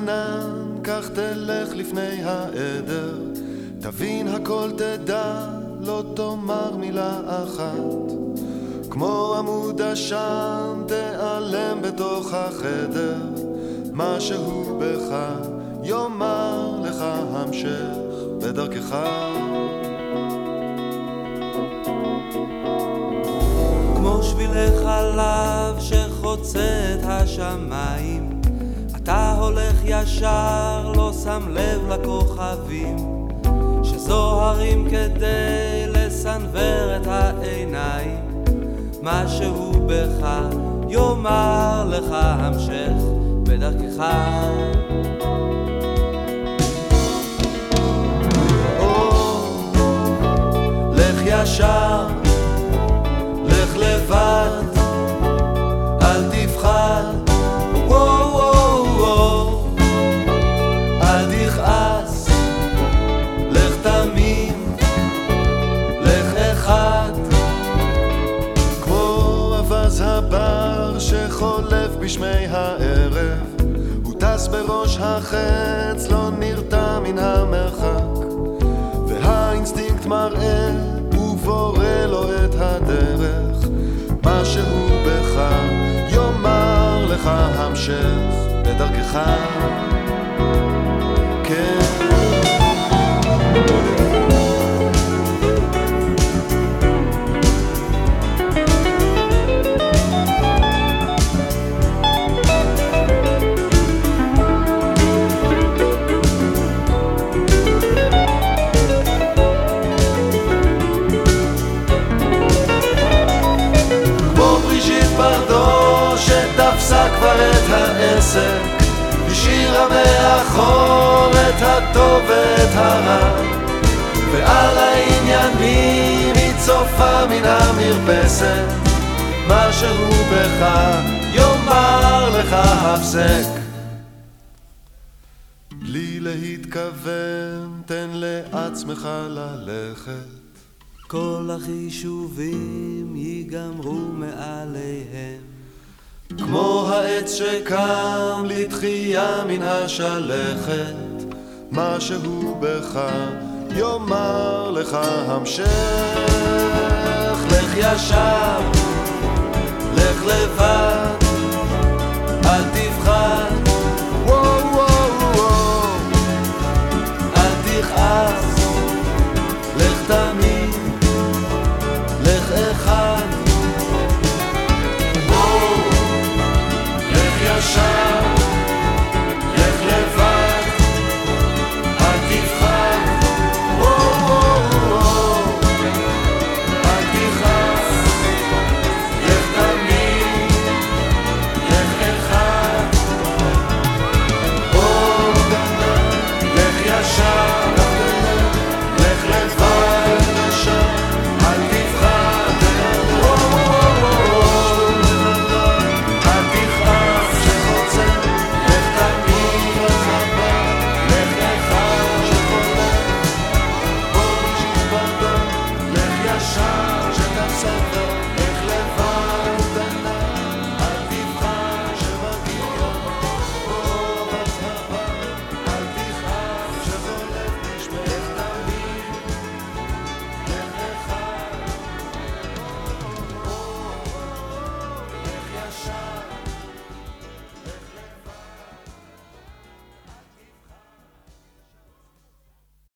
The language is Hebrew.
ענן, כך תלך לפני העדר, תבין הכל תדע, לא תאמר מילה אחת. כמו עמוד עשן תיעלם בתוך החדר, משהו בך יאמר לך המשך בדרכך. כמו שבילי חלב שחוצה את השמיים, אתה הולך ישר, לא שם לב לכוכבים שזוהרים כדי לסנבר את העיניים. משהו בך יאמר לך המשך בדרכך. לך ישר, לך לבד, אל תפחד, אל תכעס, לך תמים, לך אחד. כמו אבז הבר שחולף בשמי הערב, הוא טס בראש החץ, לא נרתע מן המרחק, והאינסטינקט מראה ובורא לו את הדרך. משהו בך יאמר לך המשך בדרכך. כן, שתפסה כבר את העסק, השאירה מאחור את הטוב ואת הרע, ועל העניינים היא צופה מן המרפסת. משהו בך יאמר לך הפסק. בלי להתכוון תן לעצמך ללכת, כל החישובים ייגמרו מעליהם. כמו העץ שקם לתחייה מן השלכת, משהו בך יאמר לך המשך. לך ישר, לך לבד, אל תפחד, אל תכעס, לך תמיד.